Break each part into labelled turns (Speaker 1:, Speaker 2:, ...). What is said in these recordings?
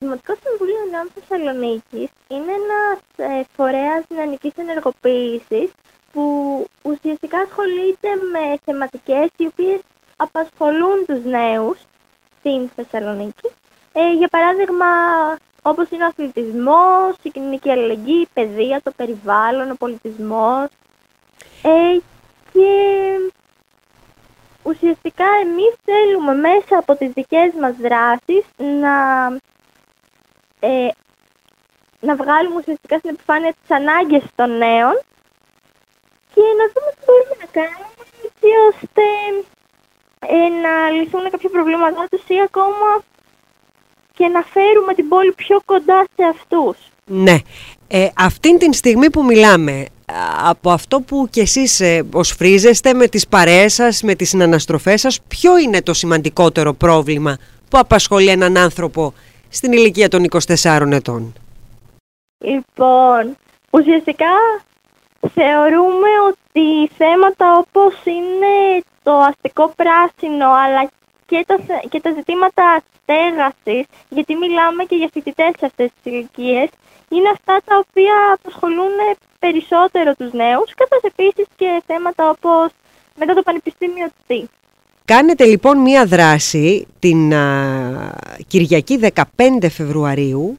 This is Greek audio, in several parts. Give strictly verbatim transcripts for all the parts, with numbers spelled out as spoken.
Speaker 1: Δημοτικό Συμβούλιο Νέων Θεσσαλονίκης είναι ένας ε, φορέας νεανικής ενεργοποίησης που ουσιαστικά ασχολείται με θεματικές οι οποίες απασχολούν τους νέους στην Θεσσαλονίκη. Ε, για παράδειγμα, όπως είναι ο αθλητισμός, η κοινωνική αλληλεγγύη, η παιδεία, το περιβάλλον, ο πολιτισμός. Ε, και ουσιαστικά εμείς θέλουμε μέσα από τις δικές μας δράσεις να, ε, να βγάλουμε ουσιαστικά στην επιφάνεια τις ανάγκες των νέων και να δούμε τι μπορούμε να κάνουμε έτσι ώστε ε, να λυθούν κάποια προβλήματά τους ή ακόμα και να φέρουμε την πόλη πιο κοντά σε αυτούς.
Speaker 2: Ναι. Ε, αυτήν την στιγμή που μιλάμε, από αυτό που κι εσείς ε, οσφρίζεστε με τις παρέες σας, με τις συναναστροφές σας, ποιο είναι το σημαντικότερο πρόβλημα που απασχολεί έναν άνθρωπο στην ηλικία των είκοσι τεσσάρων ετών?
Speaker 1: Λοιπόν, ουσιαστικά θεωρούμε ότι θέματα όπως είναι το αστικό πράσινο αλλά και τα, και τα ζητήματα στέγασης, γιατί μιλάμε και για φοιτητές σε αυτές τις ηλικίες, είναι αυτά τα οποία απασχολούν περισσότερο τους νέους, καθώς επίσης και θέματα όπως μετά το Πανεπιστήμιο τι.
Speaker 2: Κάνετε λοιπόν μία δράση την α, Κυριακή δεκαπέντε Φεβρουαρίου.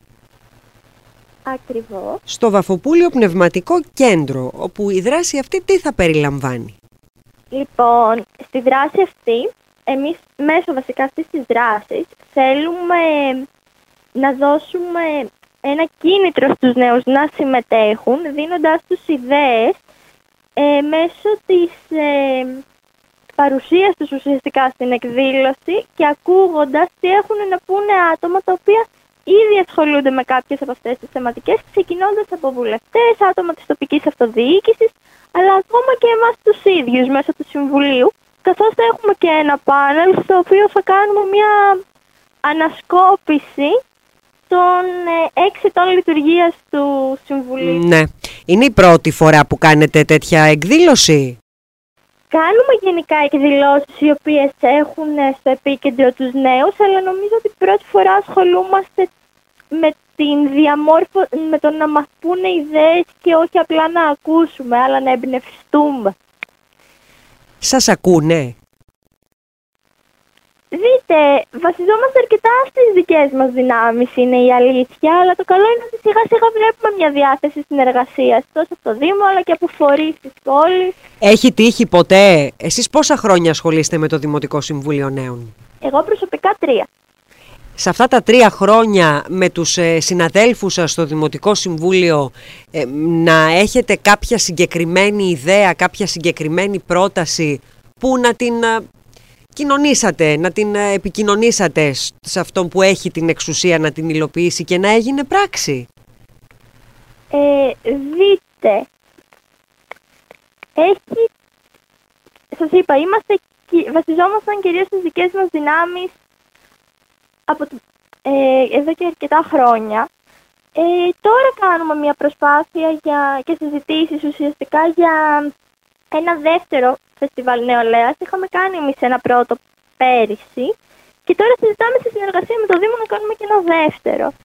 Speaker 1: Ακριβώς.
Speaker 2: Στο Βαφοπούλιο Πνευματικό Κέντρο, όπου η δράση αυτή τι θα περιλαμβάνει?
Speaker 1: Λοιπόν, στη δράση αυτή, εμείς μέσω βασικά αυτής της δράσης θέλουμε να δώσουμε ένα κίνητρο στους νέους να συμμετέχουν, δίνοντάς τους ιδέες ε, μέσω της ε, παρουσίας τους ουσιαστικά στην εκδήλωση και ακούγοντας τι έχουν να πούνε άτομα τα οποία ήδη ασχολούνται με κάποιες από αυτές τις θεματικές, ξεκινώντας από βουλευτές, άτομα της τοπικής αυτοδιοίκησης, αλλά ακόμα και εμάς τους ίδιους μέσω του Συμβουλίου, καθώς θα έχουμε και ένα πάνελ στο οποίο θα κάνουμε μια ανασκόπηση των έξι ετών λειτουργίας του Συμβουλίου.
Speaker 2: Ναι. Είναι η πρώτη φορά που κάνετε τέτοια εκδήλωση?
Speaker 1: Κάνουμε γενικά εκδηλώσεις οι οποίες έχουν στο επίκεντρο τους νέους, αλλά νομίζω ότι πρώτη φορά ασχολούμαστε με την διαμόρφω... με το να μας πούνε ιδέες και όχι απλά να ακούσουμε, αλλά να εμπνευστούμε.
Speaker 2: Σας ακούνε?
Speaker 1: Δείτε, βασιζόμαστε αρκετά στις δικές μας δυνάμεις, είναι η αλήθεια, αλλά το καλό είναι ότι σιγά σιγά βλέπουμε μια διάθεση συνεργασίας τόσο από το Δήμο αλλά και από φορείς της πόλης.
Speaker 2: Έχει τύχει ποτέ? Εσείς πόσα χρόνια ασχολείστε με το Δημοτικό Συμβούλιο Νέων?
Speaker 1: Εγώ προσωπικά τρία.
Speaker 2: Σε αυτά τα τρία χρόνια με τους ε, συναδέλφους σας στο Δημοτικό Συμβούλιο ε, να έχετε κάποια συγκεκριμένη ιδέα, κάποια συγκεκριμένη πρόταση που να την ε, κοινωνήσατε, να την ε, επικοινωνήσατε σε αυτόν που έχει την εξουσία να την υλοποιήσει και να έγινε πράξη?
Speaker 1: Ε, δείτε, έχει, σας είπα, είμαστε, βασιζόμασταν κυρίως στις δικές μας δυνάμεις από το, ε, εδώ και αρκετά χρόνια. Ε, τώρα κάνουμε μια προσπάθεια για, και συζητήσεις ουσιαστικά για ένα δεύτερο φεστιβάλ νεολαίας. Είχαμε κάνει εμείς ένα πρώτο πέρυσι και τώρα συζητάμε στη συνεργασία με το Δήμο να κάνουμε και ένα δεύτερο.